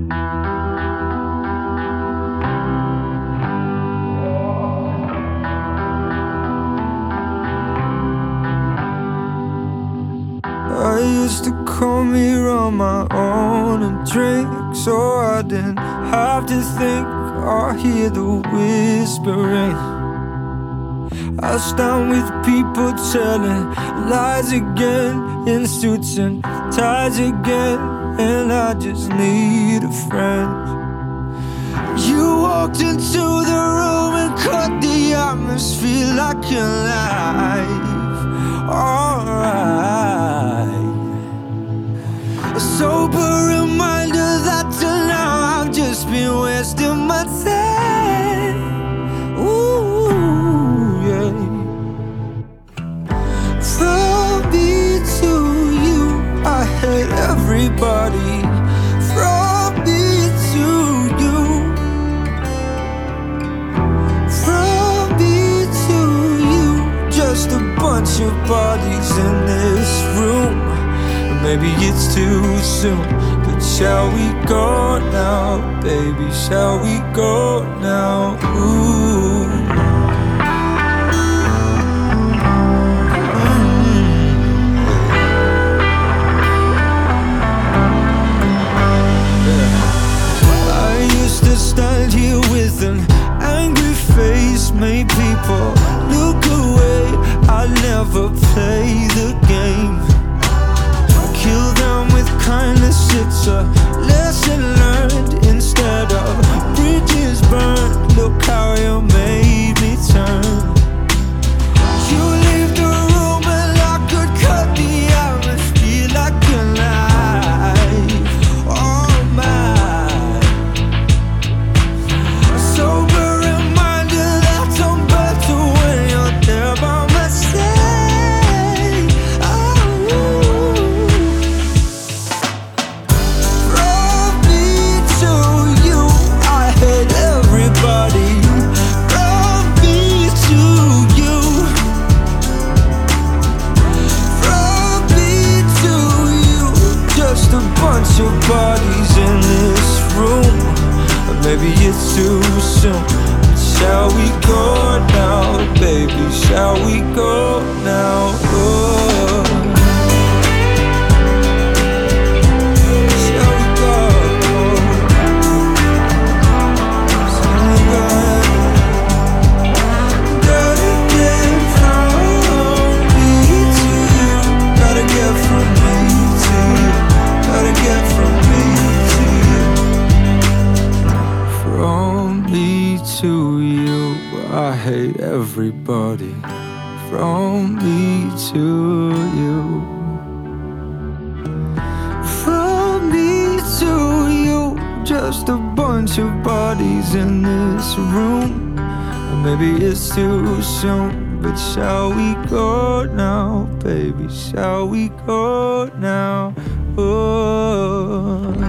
I used to come here on my own and drink, so I didn't have to think or hear the whispering. I stand with people telling lies again, in suits and ties again, and I just need a friend. You walked into the room and cut the atmosphere like a knife. Alright, a sober reminder that till now I've just been wasting my time. Ooh, yeah. From me to you, I hate everybody. From me to you, from me to you, just a bunch of bodies in this room. Maybe it's too soon, but shall we go now, baby? Shall we go now? Ooh. I used to stand here with an angry face, made people look away. I never play the game. Kill them with kindness, it's a lesson learned. Instead of bridges burned, look how you made me turn. You leave the room and I could cut the atmosphere like a knife. Oh my, a sober reminder that I'm better when you're there by my side. Oh. From me to you, I hate everybody. From me to you, from me to you, just a bunch of bodies in this room. Maybe it's too soon, but shall we go now, baby? Shall we go now? Oh. Shall we go? Shall we go? Gotta get from me to you. Gotta get from me to you. Gotta get from me to you. From me to you, I hate everybody. From me to you, from me to you, just a bunch of bodies in this room. Maybe it's too soon, but shall we go now, baby? Shall we go now? Oh.